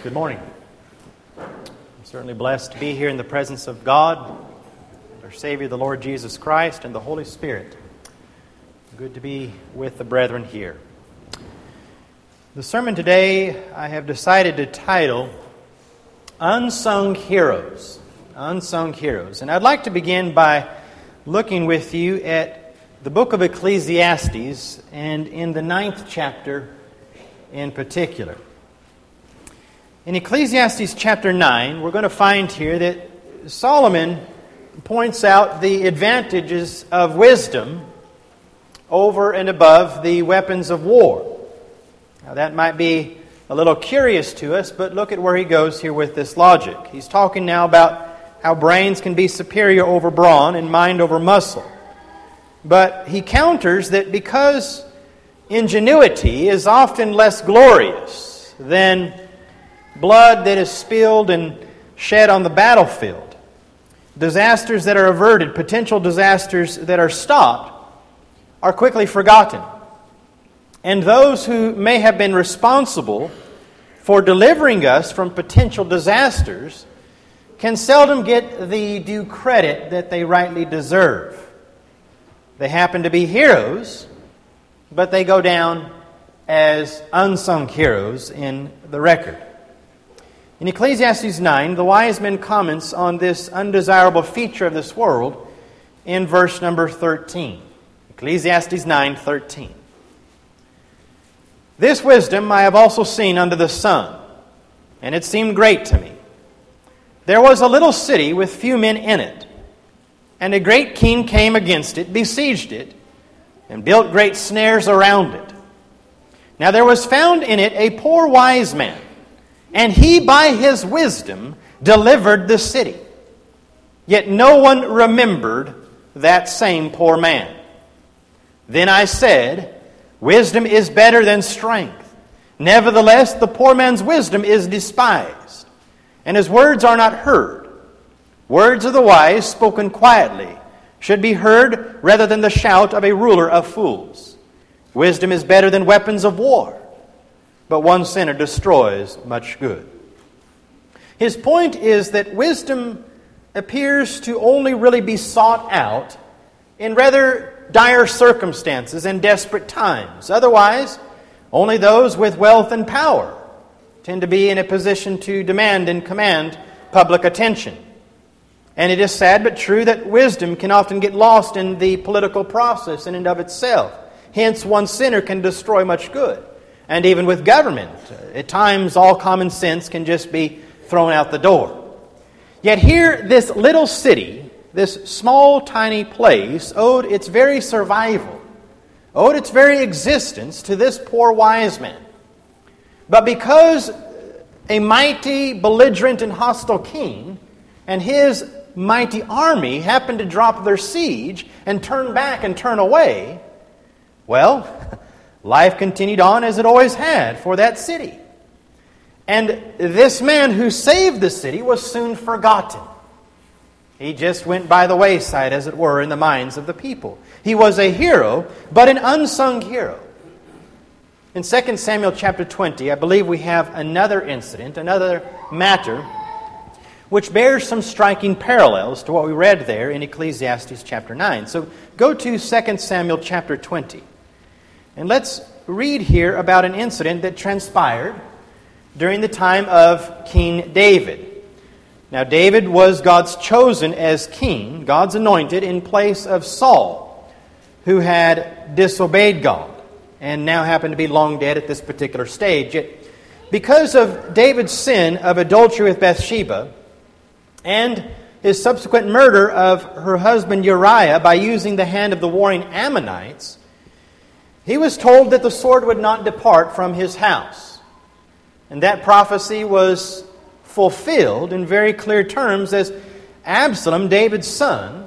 Good morning. I'm certainly blessed to be here in the presence of God, our Savior, the Lord Jesus Christ, and the Holy Spirit. Good to be with the brethren here. The sermon today I have decided to title Unsung Heroes. Unsung Heroes. And I'd like to begin by looking with you at the book of Ecclesiastes, and in the 9th chapter in particular. In Ecclesiastes chapter 9, we're going to find here that Solomon points out the advantages of wisdom over and above the weapons of war. Now that might be a little curious to us, but look at where he goes here with this logic. He's talking now about how brains can be superior over brawn and mind over muscle. But he counters that because ingenuity is often less glorious than blood that is spilled and shed on the battlefield, disasters that are averted, potential disasters that are stopped, are quickly forgotten. And those who may have been responsible for delivering us from potential disasters can seldom get the due credit that they rightly deserve. They happen to be heroes, but they go down as unsung heroes in the record. In Ecclesiastes 9, the wise man comments on this undesirable feature of this world in verse number 13. Ecclesiastes 9:13. This wisdom I have also seen under the sun, and it seemed great to me. There was a little city with few men in it, and a great king came against it, besieged it, and built great snares around it. Now there was found in it a poor wise man, and he by his wisdom delivered the city. Yet no one remembered that same poor man. Then I said, wisdom is better than strength. Nevertheless, the poor man's wisdom is despised, and his words are not heard. Words of the wise, spoken quietly, should be heard rather than the shout of a ruler of fools. Wisdom is better than weapons of war, but one sinner destroys much good. His point is that wisdom appears to only really be sought out in rather dire circumstances and desperate times. Otherwise, only those with wealth and power tend to be in a position to demand and command public attention. And it is sad but true that wisdom can often get lost in the political process in and of itself. Hence, one sinner can destroy much good. And even with government, at times all common sense can just be thrown out the door. Yet here, this little city, this small, tiny place, owed its very survival, owed its very existence to this poor wise man. But because a mighty, belligerent, and hostile king and his mighty army happened to drop their siege and turn back and turn away, well, life continued on as it always had for that city. And this man who saved the city was soon forgotten. He just went by the wayside, as it were, in the minds of the people. He was a hero, but an unsung hero. In 2 Samuel chapter 20, I believe we have another incident, another matter, which bears some striking parallels to what we read there in Ecclesiastes chapter 9. So go to 2 Samuel chapter 20. And let's read here about an incident that transpired during the time of King David. Now, David was God's chosen as king, God's anointed, in place of Saul, who had disobeyed God and now happened to be long dead at this particular stage. Yet, because of David's sin of adultery with Bathsheba and his subsequent murder of her husband Uriah by using the hand of the warring Ammonites, he was told that the sword would not depart from his house. And that prophecy was fulfilled in very clear terms as Absalom, David's son,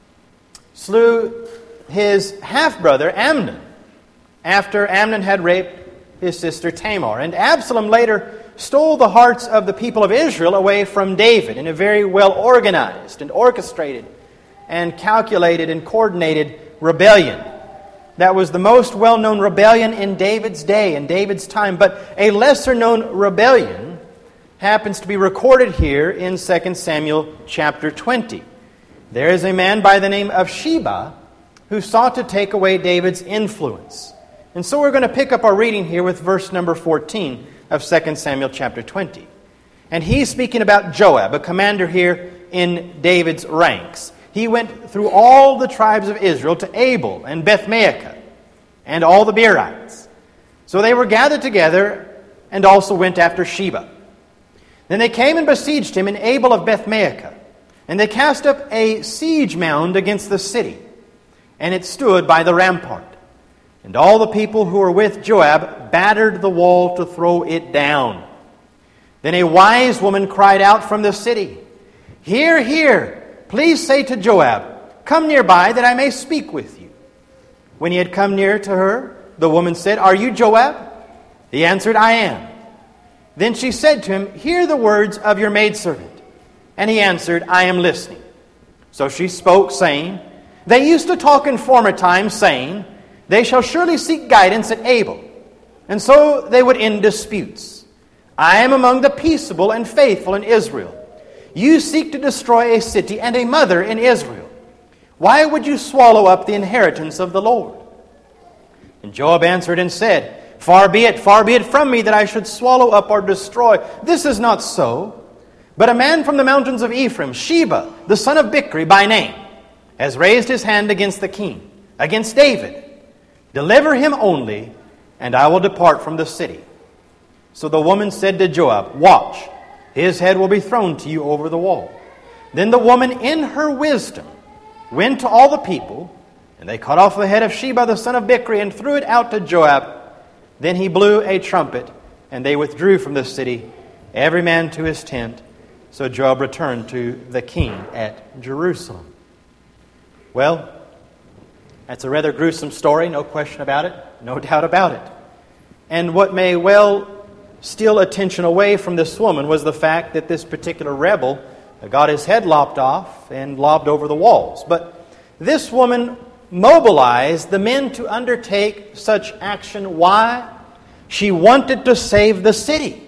slew his half-brother Amnon after Amnon had raped his sister Tamar. And Absalom later stole the hearts of the people of Israel away from David in a very well-organized and orchestrated and calculated and coordinated rebellion. That was the most well-known rebellion in David's day, in David's time. But a lesser-known rebellion happens to be recorded here in 2 Samuel chapter 20. There is a man by the name of Sheba who sought to take away David's influence. And so we're going to pick up our reading here with verse number 14 of 2 Samuel chapter 20. And he's speaking about Joab, a commander here in David's ranks. He went through all the tribes of Israel to Abel and Beth-maachah and all the Beerites. So they were gathered together and also went after Sheba. Then they came and besieged him in Abel of Beth-maachah, and they cast up a siege mound against the city, and it stood by the rampart. And all the people who were with Joab battered the wall to throw it down. Then a wise woman cried out from the city, "Hear, hear, please say to Joab, 'Come nearby that I may speak with you.' When he had come near to her, the woman said, 'Are you Joab?' He answered, 'I am.' Then she said to him, 'Hear the words of your maidservant.' And he answered, 'I am listening.' So she spoke, saying, 'They used to talk in former times, saying, They shall surely seek guidance at Abel, and so they would end disputes. I am among the peaceable and faithful in Israel. You seek to destroy a city and a mother in Israel. Why would you swallow up the inheritance of the Lord?' And Joab answered and said, 'Far be it from me that I should swallow up or destroy. This is not so. But a man from the mountains of Ephraim, Sheba, the son of Bichri by name, has raised his hand against the king, against David. Deliver him only, and I will depart from the city.' So the woman said to Joab, 'Watch, his head will be thrown to you over the wall.' Then the woman in her wisdom went to all the people, and they cut off the head of Sheba the son of Bichri and threw it out to Joab. Then he blew a trumpet, and they withdrew from the city, every man to his tent. So Joab returned to the king at Jerusalem." Well, that's a rather gruesome story, no question about it, no doubt about it. And what may well steal attention away from this woman was the fact that this particular rebel got his head lopped off and lobbed over the walls. But this woman mobilized the men to undertake such action. Why? She wanted to save the city.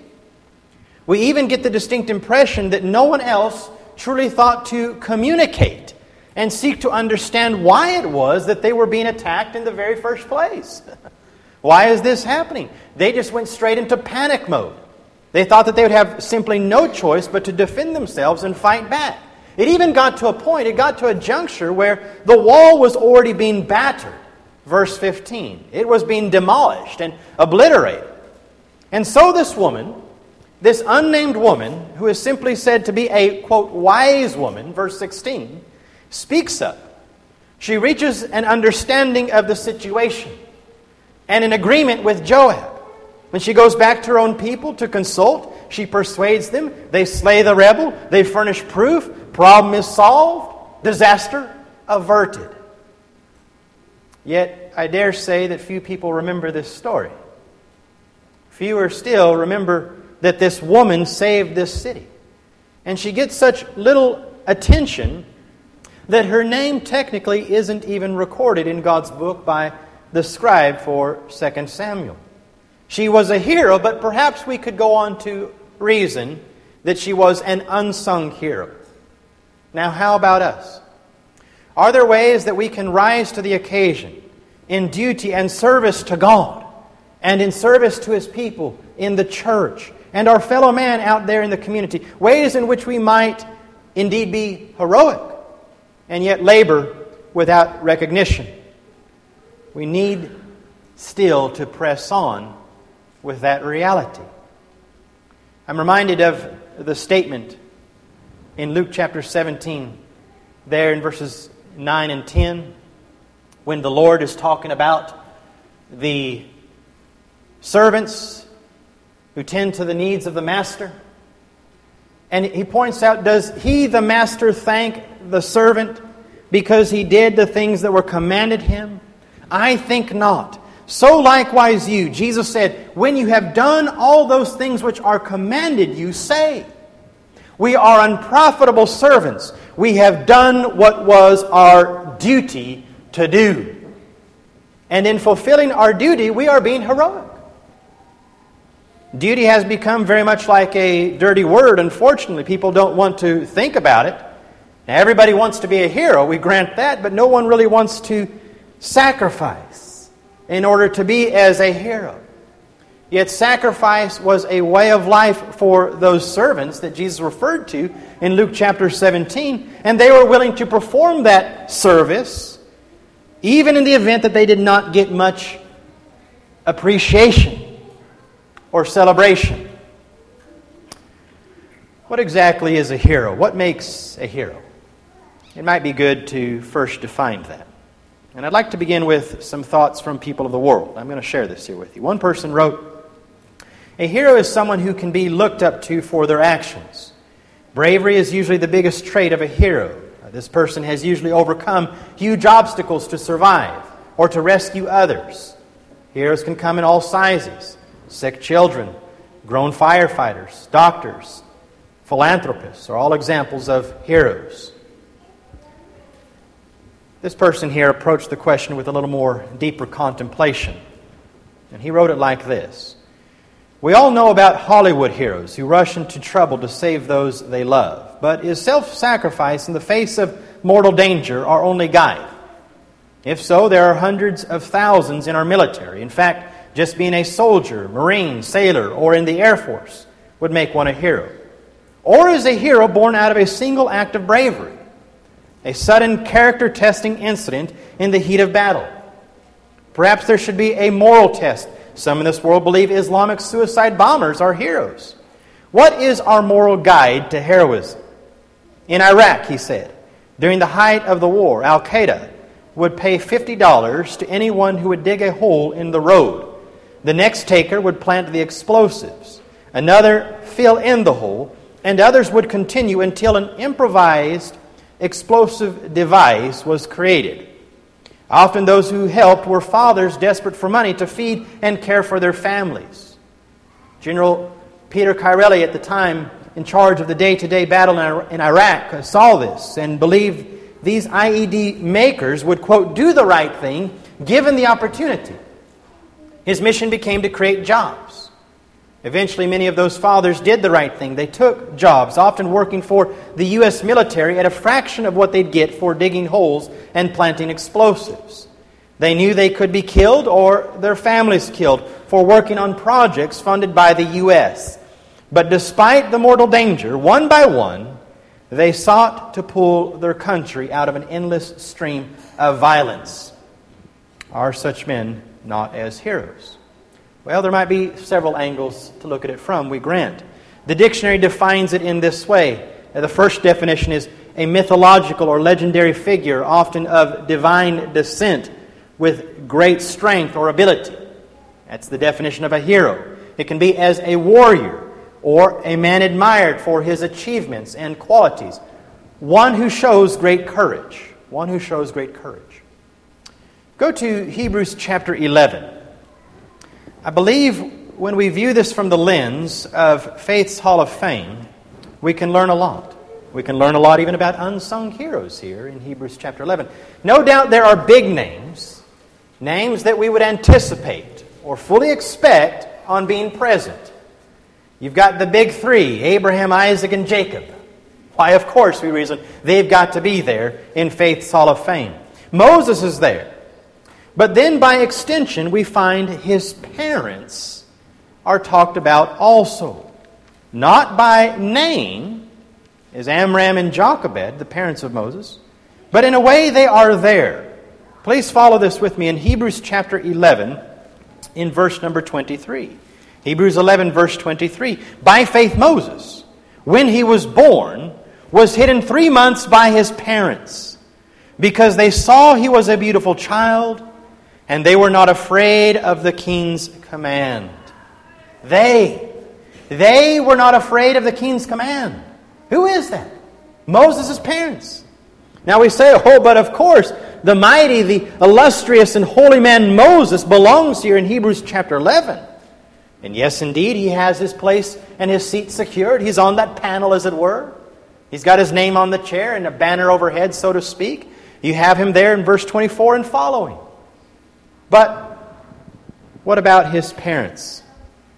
We even get the distinct impression that no one else truly thought to communicate and seek to understand why it was that they were being attacked in the very first place. Why is this happening? They just went straight into panic mode. They thought that they would have simply no choice but to defend themselves and fight back. It even got to a point, it got to a juncture where the wall was already being battered. Verse 15. It was being demolished and obliterated. And so this woman, this unnamed woman, who is simply said to be a, quote, wise woman, verse 16, speaks up. She reaches an understanding of the situation and an agreement with Joab. When she goes back to her own people to consult, she persuades them. They slay the rebel. They furnish proof. Problem is solved. Disaster averted. Yet, I dare say that few people remember this story. Fewer still remember that this woman saved this city. And she gets such little attention that her name technically isn't even recorded in God's book by the scribe for 2 Samuel. She was a hero, but perhaps we could go on to reason that she was an unsung hero. Now, how about us? Are there ways that we can rise to the occasion in duty and service to God and in service to His people in the church and our fellow man out there in the community? Ways in which we might indeed be heroic and yet labor without recognition. We need still to press on with that reality. I'm reminded of the statement in Luke chapter 17, there in verses 9 and 10, when the Lord is talking about the servants who tend to the needs of the master. And He points out, does he, the master, thank the servant because he did the things that were commanded him? I think not. So likewise you, Jesus said, when you have done all those things which are commanded you, say, we are unprofitable servants. We have done what was our duty to do. And in fulfilling our duty, we are being heroic. Duty has become very much like a dirty word. Unfortunately, people don't want to think about it. Now, everybody wants to be a hero, we grant that, but no one really wants to sacrifice in order to be as a hero. Yet sacrifice was a way of life for those servants that Jesus referred to in Luke chapter 17, and they were willing to perform that service even in the event that they did not get much appreciation or celebration. What exactly is a hero? What makes a hero? It might be good to first define that. And I'd like to begin with some thoughts from people of the world. I'm going to share this here with you. One person wrote, "A hero is someone who can be looked up to for their actions. Bravery is usually the biggest trait of a hero. This person has usually overcome huge obstacles to survive or to rescue others. Heroes can come in all sizes: sick children, grown firefighters, doctors, philanthropists are all examples of heroes." This person here approached the question with a little more deeper contemplation. And he wrote it like this: "We all know about Hollywood heroes who rush into trouble to save those they love. But is self-sacrifice in the face of mortal danger our only guide? If so, there are hundreds of thousands in our military. In fact, just being a soldier, Marine, sailor, or in the Air Force would make one a hero. Or is a hero born out of a single act of bravery? A sudden character-testing incident in the heat of battle? Perhaps there should be a moral test. Some in this world believe Islamic suicide bombers are heroes. What is our moral guide to heroism? In Iraq," he said, "during the height of the war, Al-Qaeda would pay $50 to anyone who would dig a hole in the road. The next taker would plant the explosives, another fill in the hole, and others would continue until an improvised explosive device was created. Often those who helped were fathers desperate for money to feed and care for their families." General Peter Chiarelli, at the time in charge of the day-to-day battle in Iraq, saw this and believed these IED makers would, quote, "do the right thing given the opportunity." His mission became to create jobs. Eventually, many of those fathers did the right thing. They took jobs, often working for the U.S. military at a fraction of what they'd get for digging holes and planting explosives. They knew they could be killed or their families killed for working on projects funded by the U.S. But despite the mortal danger, one by one, they sought to pull their country out of an endless stream of violence. Are such men not as heroes? Well, there might be several angles to look at it from, we grant. The dictionary defines it in this way. The first definition is a mythological or legendary figure, often of divine descent, with great strength or ability. That's the definition of a hero. It can be as a warrior or a man admired for his achievements and qualities. One who shows great courage. One who shows great courage. Go to Hebrews chapter 11. I believe when we view this from the lens of Faith's Hall of Fame, we can learn a lot. We can learn a lot even about unsung heroes here in Hebrews chapter 11. No doubt there are big names, names that we would anticipate or fully expect on being present. You've got the big three, Abraham, Isaac, and Jacob. Why, of course, we reason they've got to be there in Faith's Hall of Fame. Moses is there. But then by extension, we find his parents are talked about also. Not by name, as Amram and Jochebed, the parents of Moses, but in a way they are there. Please follow this with me in Hebrews chapter 11 in verse number 23. Hebrews 11 verse 23. By faith Moses, when he was born, was hidden 3 months by his parents, because they saw he was a beautiful child, and they were not afraid of the king's command. They were not afraid of the king's command. Who is that? Moses' parents. Now we say, oh, but of course, the mighty, the illustrious and holy man Moses belongs here in Hebrews chapter 11. And yes, indeed, he has his place and his seat secured. He's on that panel, as it were. He's got his name on the chair and a banner overhead, so to speak. You have him there in verse 24 and following. But what about his parents?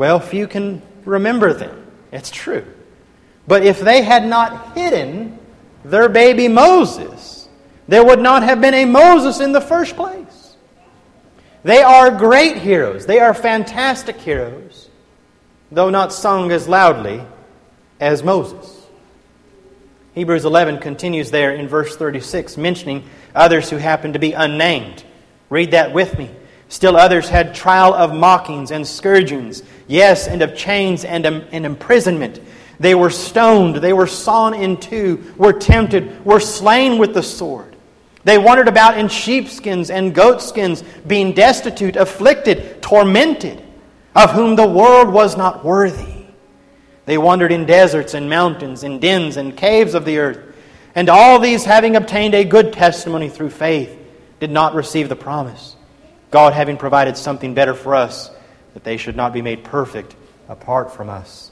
Well, few can remember them. It's true. But if they had not hidden their baby Moses, there would not have been a Moses in the first place. They are great heroes. They are fantastic heroes, though not sung as loudly as Moses. Hebrews 11 continues there in verse 36, mentioning others who happened to be unnamed. Read that with me. Still others had trial of mockings and scourgings, yes, and of chains and imprisonment. They were stoned, they were sawn in two, were tempted, were slain with the sword. They wandered about in sheepskins and goatskins, being destitute, afflicted, tormented, of whom the world was not worthy. They wandered in deserts and mountains, in dens and caves of the earth. And all these, having obtained a good testimony through faith, did not receive the promise, God having provided something better for us, that they should not be made perfect apart from us.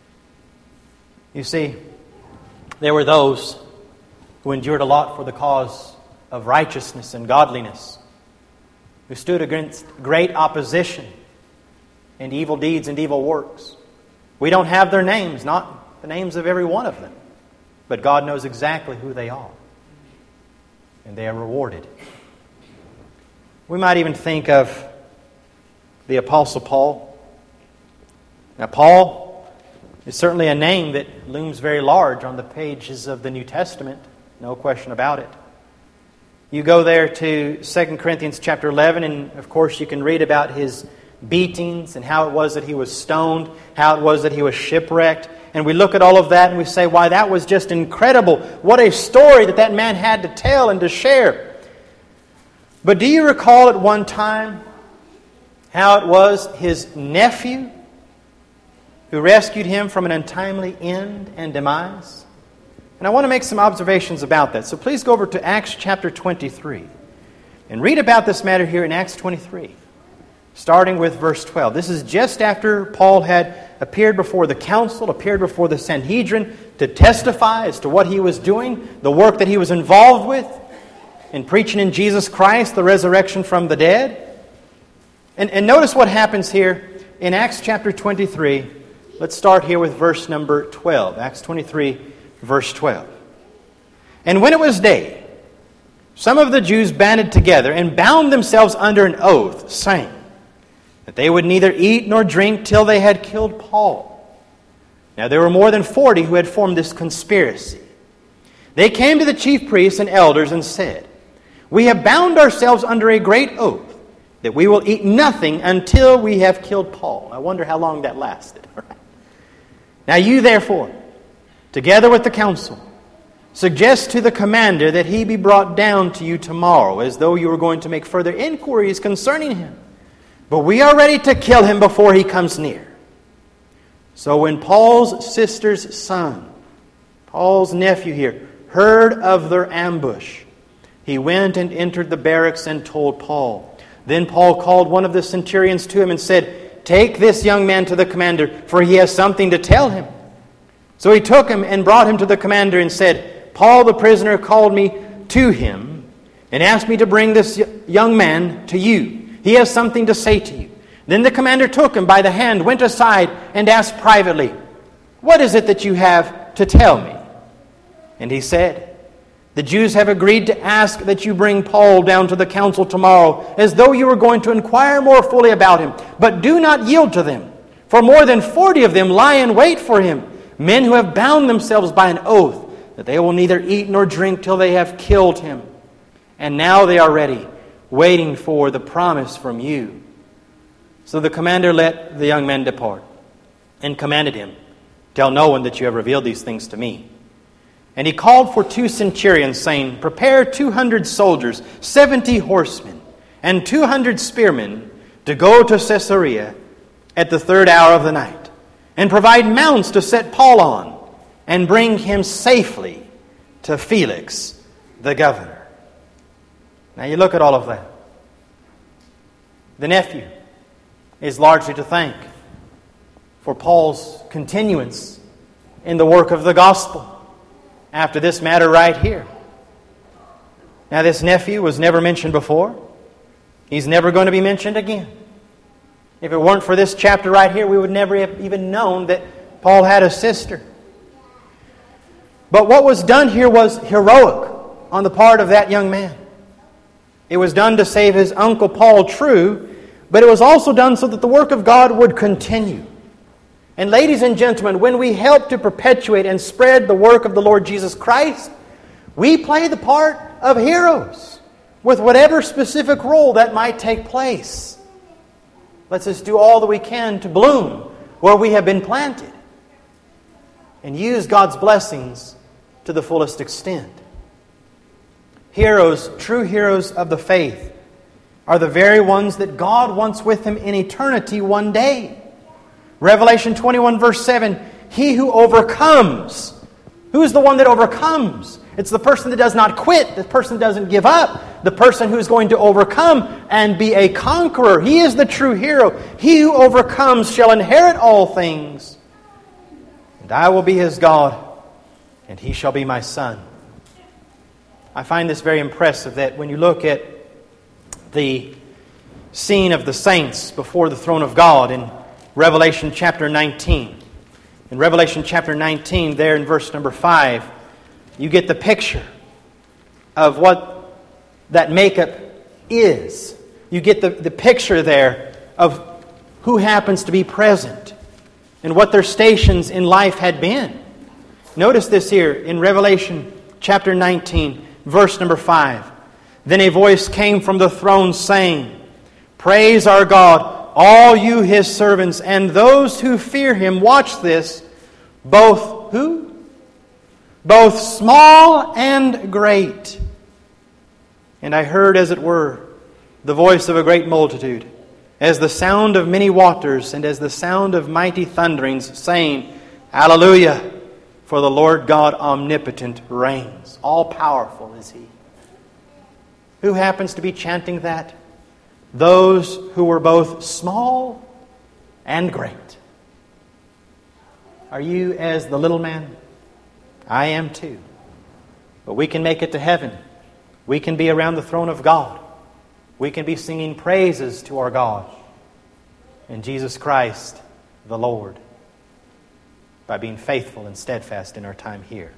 You see, there were those who endured a lot for the cause of righteousness and godliness, who stood against great opposition and evil deeds and evil works. We don't have their names, not the names of every one of them, but God knows exactly who they are, and they are rewarded. We might even think of the Apostle Paul. Now, Paul is certainly a name that looms very large on the pages of the New Testament, no question about it. You go there to 2 Corinthians chapter 11, and of course you can read about his beatings and how it was that he was stoned, how it was that he was shipwrecked. And we look at all of that and we say, why, that was just incredible. What a story that man had to tell and to share. But do you recall at one time how it was his nephew who rescued him from an untimely end and demise? And I want to make some observations about that. So please go over to Acts chapter 23 and read about this matter here in Acts 23. Starting with verse 12. This is just after Paul had appeared before the council, appeared before the Sanhedrin to testify as to what he was doing, the work that he was involved with in preaching in Jesus Christ, the resurrection from the dead. And notice what happens here in Acts chapter 23. Let's start here with verse number 12. Acts 23, verse 12. And when it was day, some of the Jews banded together and bound themselves under an oath, saying that they would neither eat nor drink till they had killed Paul. Now there were more than 40 who had formed this conspiracy. They came to the chief priests and elders and said, we have bound ourselves under a great oath that we will eat nothing until we have killed Paul. I wonder how long that lasted. Now you therefore, together with the council, suggest to the commander that he be brought down to you tomorrow, as though you were going to make further inquiries concerning him. But we are ready to kill him before he comes near. So when Paul's sister's son, Paul's nephew here, heard of their ambush, he went and entered the barracks and told Paul. Then Paul called one of the centurions to him and said, take this young man to the commander, for he has something to tell him. So he took him and brought him to the commander and said, Paul the prisoner called me to him and asked me to bring this young man to you. He has something to say to you. Then the commander took him by the hand, went aside, and asked privately, what is it that you have to tell me? And he said, the Jews have agreed to ask that you bring Paul down to the council tomorrow, as though you were going to inquire more fully about him. But do not yield to them, for more than 40 of them lie in wait for him, men who have bound themselves by an oath that they will neither eat nor drink till they have killed him. And now they are ready, waiting for the promise from you. So the commander let the young man depart and commanded him, tell no one that you have revealed these things to me. And he called for 2 centurions, saying, prepare 200 soldiers, 70 horsemen, and 200 spearmen to go to Caesarea at the 3rd hour of the night, and provide mounts to set Paul on, and bring him safely to Felix, the governor. Now you look at all of that. The nephew is largely to thank for Paul's continuance in the work of the gospel after this matter right here. Now this nephew was never mentioned before. He's never going to be mentioned again. If it weren't for this chapter right here, we would never have even known that Paul had a sister. But what was done here was heroic on the part of that young man. It was done to save his uncle Paul, true, but it was also done so that the work of God would continue. And ladies and gentlemen, when we help to perpetuate and spread the work of the Lord Jesus Christ, we play the part of heroes with whatever specific role that might take place. Let's just do all that we can to bloom where we have been planted and use God's blessings to the fullest extent. Heroes, true heroes of the faith, are the very ones that God wants with Him in eternity one day. Revelation 21 verse 7, he who overcomes. Who is the one that overcomes? It's the person that does not quit, the person that doesn't give up, the person who is going to overcome and be a conqueror. He is the true hero. He who overcomes shall inherit all things. And I will be his God, and he shall be my son. I find this very impressive that when you look at the scene of the saints before the throne of God in Revelation chapter 19. In Revelation chapter 19, there in verse number 5, you get the picture of what that makeup is. You get the picture there of who happens to be present and what their stations in life had been. Notice this here in Revelation chapter 19, verse number 5. Then a voice came from the throne saying, "Praise our God, all you His servants, and those who fear Him." Watch this. Both who? Both small and great. And I heard, as it were, the voice of a great multitude, as the sound of many waters, and as the sound of mighty thunderings, saying, Hallelujah, for the Lord God omnipotent reigns. All powerful is He. Who happens to be chanting that? Those who were both small and great. Are you as the little man? I am too. But we can make it to heaven. We can be around the throne of God. We can be singing praises to our God and Jesus Christ, the Lord, by being faithful and steadfast in our time here.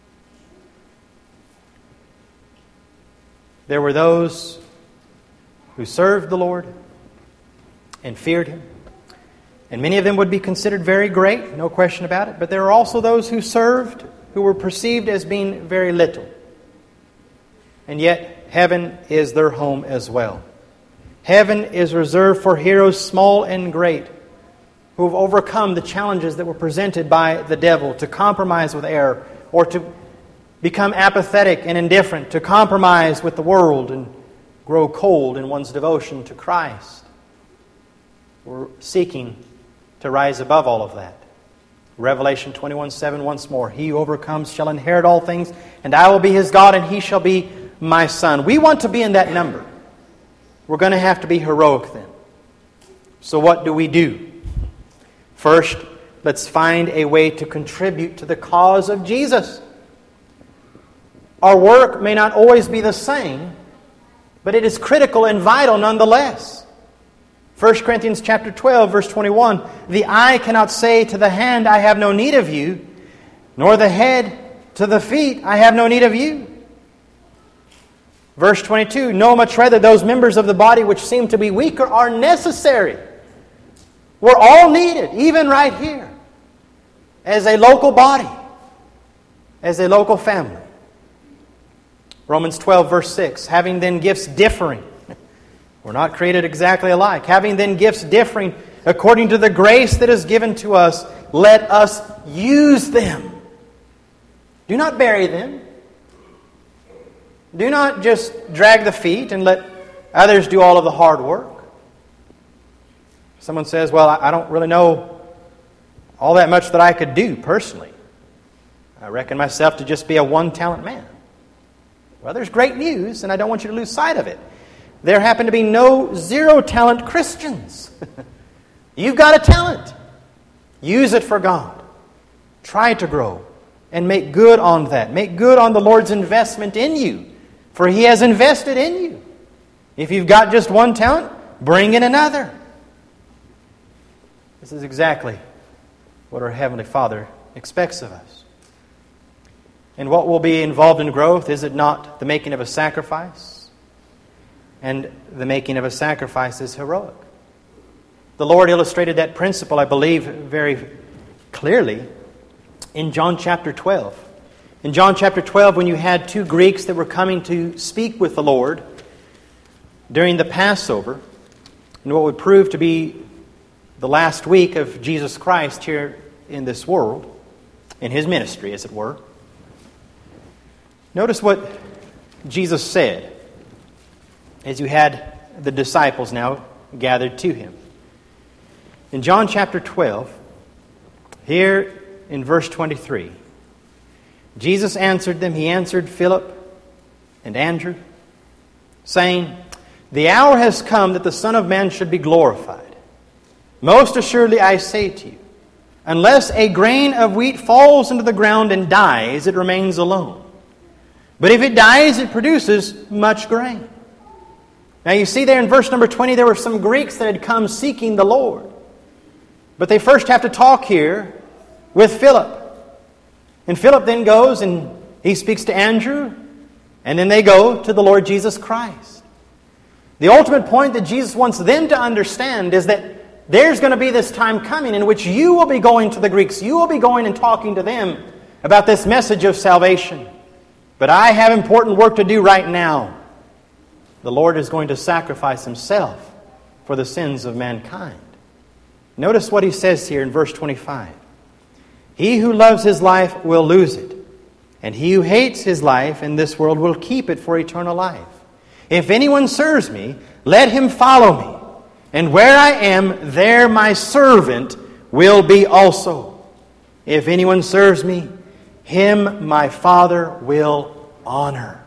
There were those who served the Lord and feared Him. And many of them would be considered very great, no question about it. But there are also those who served who were perceived as being very little. And yet, heaven is their home as well. Heaven is reserved for heroes small and great who have overcome the challenges that were presented by the devil to compromise with error or to become apathetic and indifferent, to compromise with the world and grow cold in one's devotion to Christ. We're seeking to rise above all of that. Revelation 21:7 once more. He who overcomes shall inherit all things, and I will be his God, and he shall be my son. We want to be in that number. We're going to have to be heroic then. So what do? First, let's find a way to contribute to the cause of Jesus. Our work may not always be the same, but it is critical and vital nonetheless. 1 Corinthians chapter 12, verse 21, the eye cannot say to the hand, I have no need of you, nor the head to the feet, I have no need of you. Verse 22, no, much rather those members of the body which seem to be weaker are necessary. We're all needed, even right here, as a local body, as a local family. Romans 12, verse 6, having then gifts differing. We're not created exactly alike. Having then gifts differing according to the grace that is given to us, let us use them. Do not bury them. Do not just drag the feet and let others do all of the hard work. Someone says, well, I don't really know all that much that I could do personally. I reckon myself to just be a one-talent man. Well, there's great news, and I don't want you to lose sight of it. There happen to be no zero-talent Christians. You've got a talent. Use it for God. Try to grow and make good on that. Make good on the Lord's investment in you, for He has invested in you. If you've got just one talent, bring in another. This is exactly what our Heavenly Father expects of us. And what will be involved in growth, is it not the making of a sacrifice? And the making of a sacrifice is heroic. The Lord illustrated that principle, I believe, very clearly in John chapter 12. In John chapter 12, when you had two Greeks that were coming to speak with the Lord during the Passover, and what would prove to be the last week of Jesus Christ here in this world, in His ministry, as it were. Notice what Jesus said as you had the disciples now gathered to Him. In John chapter 12, here in verse 23, Jesus answered them, He answered Philip and Andrew, saying, "The hour has come that the Son of Man should be glorified. Most assuredly I say to you, unless a grain of wheat falls into the ground and dies, it remains alone. But if it dies, it produces much grain." Now you see there in verse number 20, there were some Greeks that had come seeking the Lord. But they first have to talk here with Philip. And Philip then goes and he speaks to Andrew. And then they go to the Lord Jesus Christ. The ultimate point that Jesus wants them to understand is that there's going to be this time coming in which you will be going to the Greeks. You will be going and talking to them about this message of salvation. But I have important work to do right now. The Lord is going to sacrifice Himself for the sins of mankind. Notice what He says here in verse 25. "He who loves his life will lose it, and he who hates his life in this world will keep it for eternal life. If anyone serves me, let him follow me. And where I am, there my servant will be also. If anyone serves me, him my Father will honor."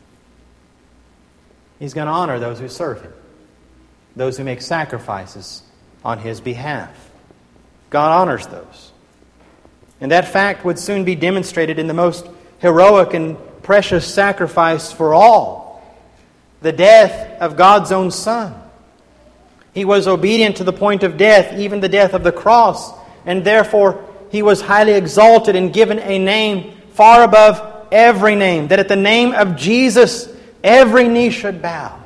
He's going to honor those who serve Him, those who make sacrifices on His behalf. God honors those. And that fact would soon be demonstrated in the most heroic and precious sacrifice for all, the death of God's own Son. He was obedient to the point of death, even the death of the cross, and therefore He was highly exalted and given a name far above every name, that at the name of Jesus every knee should bow.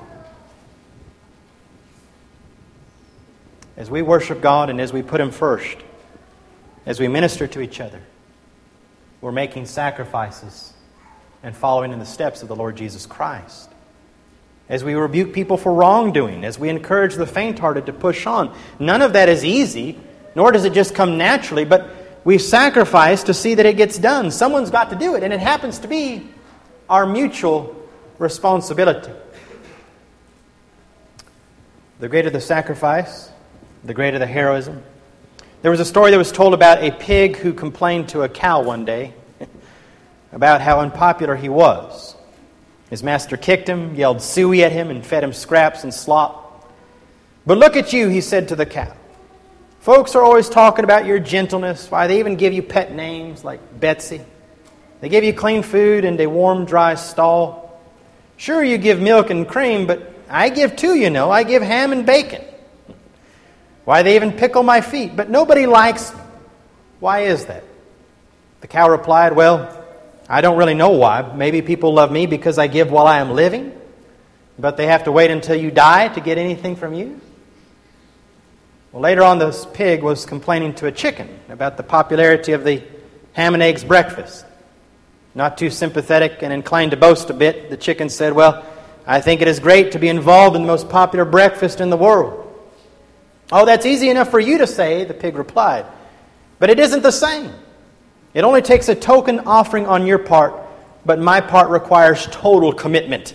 As we worship God and as we put Him first, as we minister to each other, we're making sacrifices and following in the steps of the Lord Jesus Christ. As we rebuke people for wrongdoing, as we encourage the faint-hearted to push on, none of that is easy, nor does it just come naturally, but we sacrifice to see that it gets done. Someone's got to do it, and it happens to be our mutual responsibility. The greater the sacrifice, the greater the heroism. There was a story that was told about a pig who complained to a cow one day about how unpopular he was. His master kicked him, yelled suey at him, and fed him scraps and slop. "But look at you," he said to the cow. "Folks are always talking about your gentleness. Why, they even give you pet names like Betsy. They give you clean food and a warm, dry stall. Sure, you give milk and cream, but I give too, you know. I give ham and bacon. Why, they even pickle my feet, but nobody likes me. Why is that?" The cow replied, "Well, I don't really know why. Maybe people love me because I give while I am living, but they have to wait until you die to get anything from you." Well, later on, this pig was complaining to a chicken about the popularity of the ham and eggs breakfast. Not too sympathetic and inclined to boast a bit, the chicken said, "Well, I think it is great to be involved in the most popular breakfast in the world." "Oh, that's easy enough for you to say," the pig replied, "but it isn't the same. It only takes a token offering on your part, but my part requires total commitment."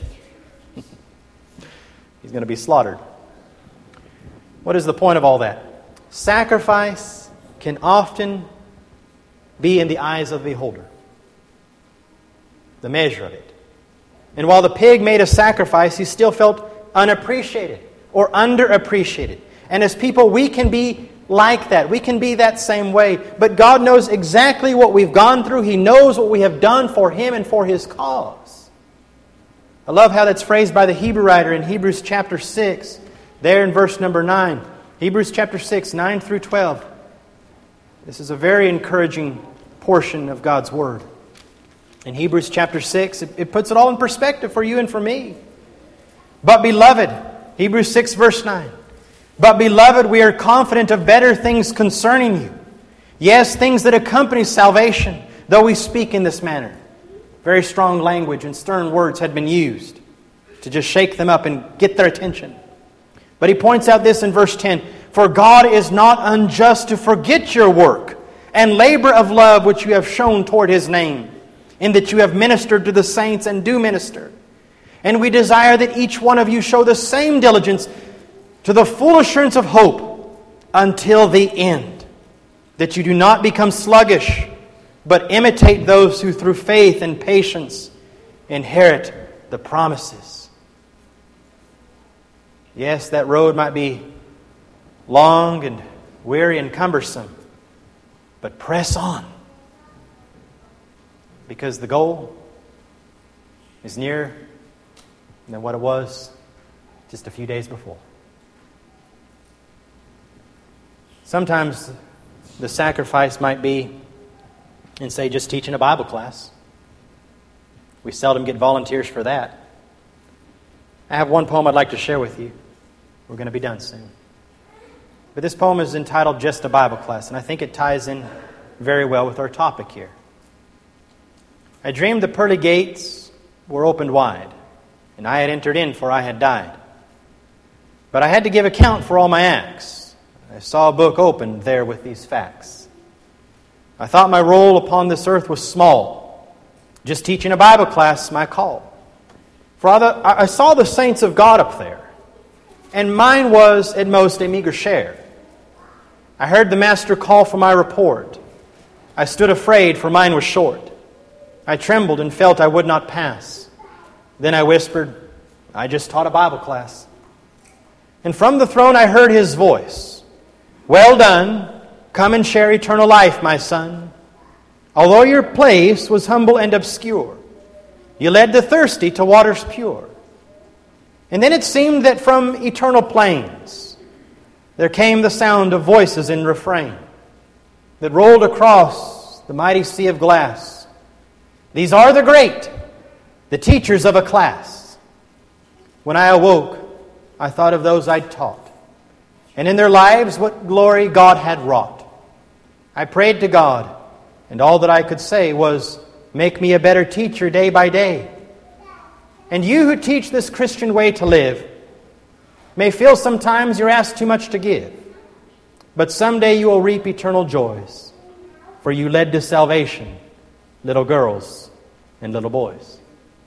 He's going to be slaughtered. What is the point of all that? Sacrifice can often be in the eyes of the beholder, the measure of it. And while the pig made a sacrifice, he still felt unappreciated or underappreciated. And as people, we can be like that. We can be that same way. But God knows exactly what we've gone through. He knows what we have done for Him and for His cause. I love how that's phrased by the Hebrew writer in Hebrews chapter 6, there in verse number 9. Hebrews chapter 6, 9 through 12. This is a very encouraging portion of God's Word. In Hebrews chapter 6, it puts it all in perspective for you and for me. But beloved, Hebrews 6 verse 9, but beloved, we are confident of better things concerning you. Yes, things that accompany salvation, though we speak in this manner. Very strong language and stern words had been used to just shake them up and get their attention. But he points out this in verse 10, for God is not unjust to forget your work and labor of love which you have shown toward His name, in that you have ministered to the saints and do minister. And we desire that each one of you show the same diligence to the full assurance of hope until the end, that you do not become sluggish, but imitate those who through faith and patience inherit the promises. Yes, that road might be long and weary and cumbersome, but press on, because the goal is nearer than what it was just a few days before. Sometimes the sacrifice might be in, say, just teaching a Bible class. We seldom get volunteers for that. I have one poem I'd like to share with you. We're going to be done soon. But this poem is entitled Just a Bible Class, and I think it ties in very well with our topic here. I dreamed the pearly gates were opened wide, and I had entered in, for I had died. But I had to give account for all my acts. I saw a book opened there with these facts. I thought my role upon this earth was small, just teaching a Bible class my call. For I saw the saints of God up there, and mine was at most a meager share. I heard the Master call for my report. I stood afraid, for mine was short. I trembled and felt I would not pass. Then I whispered, I just taught a Bible class. And from the throne I heard His voice. Well done, come and share eternal life, my son. Although your place was humble and obscure, you led the thirsty to waters pure. And then it seemed that from eternal plains there came the sound of voices in refrain that rolled across the mighty sea of glass. These are the great, the teachers of a class. When I awoke, I thought of those I'd taught, and in their lives what glory God had wrought. I prayed to God, and all that I could say was, make me a better teacher day by day. And you who teach this Christian way to live may feel sometimes you're asked too much to give, but someday you will reap eternal joys, for you led to salvation little girls and little boys.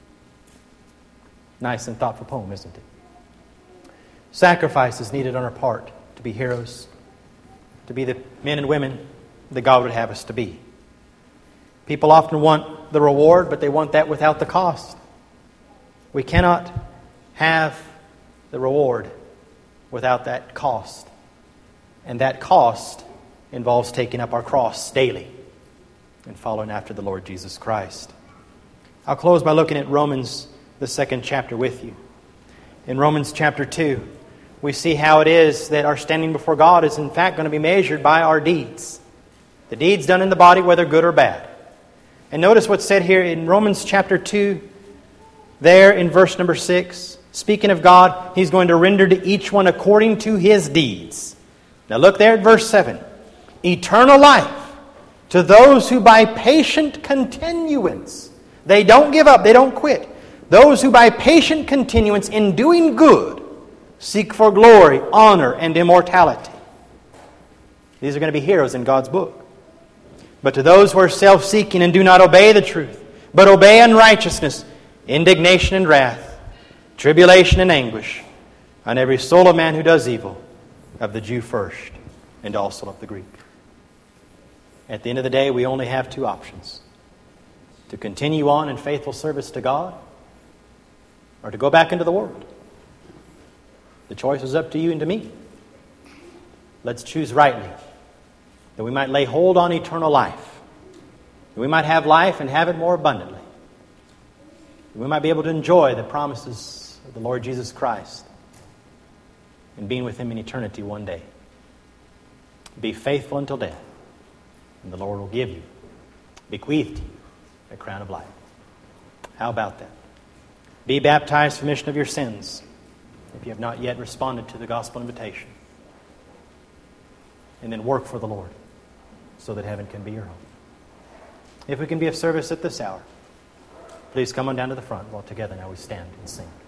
Nice and thoughtful poem, isn't it? Sacrifice is needed on our part to be heroes, to be the men and women that God would have us to be. People often want the reward, but they want that without the cost. We cannot have the reward without that cost. And that cost involves taking up our cross daily and following after the Lord Jesus Christ. I'll close by looking at Romans, the 2nd chapter, with you. In Romans chapter 2, we see how it is that our standing before God is in fact going to be measured by our deeds. The deeds done in the body, whether good or bad. And notice what's said here in Romans chapter 2, there in verse number 6. Speaking of God, He's going to render to each one according to his deeds. Now look there at verse 7. Eternal life to those who by patient continuance, they don't give up, they don't quit. Those who by patient continuance in doing good seek for glory, honor, and immortality. These are going to be heroes in God's book. But to those who are self-seeking and do not obey the truth, but obey unrighteousness, indignation and wrath, tribulation and anguish, on every soul of man who does evil, of the Jew first, and also of the Greek. At the end of the day, we only have two options. To continue on in faithful service to God, or to go back into the world. The choice is up to you and to me. Let's choose rightly, that we might lay hold on eternal life, that we might have life and have it more abundantly, that we might be able to enjoy the promises of the Lord Jesus Christ and being with Him in eternity one day. Be faithful until death, And the Lord will give you, bequeath to you, a crown of life. How about that? Be baptized for remission of your sins if you have not yet responded to the gospel invitation. And then work for the Lord so that heaven can be your home. If we can be of service at this hour, please come on down to the front while together now we stand and sing.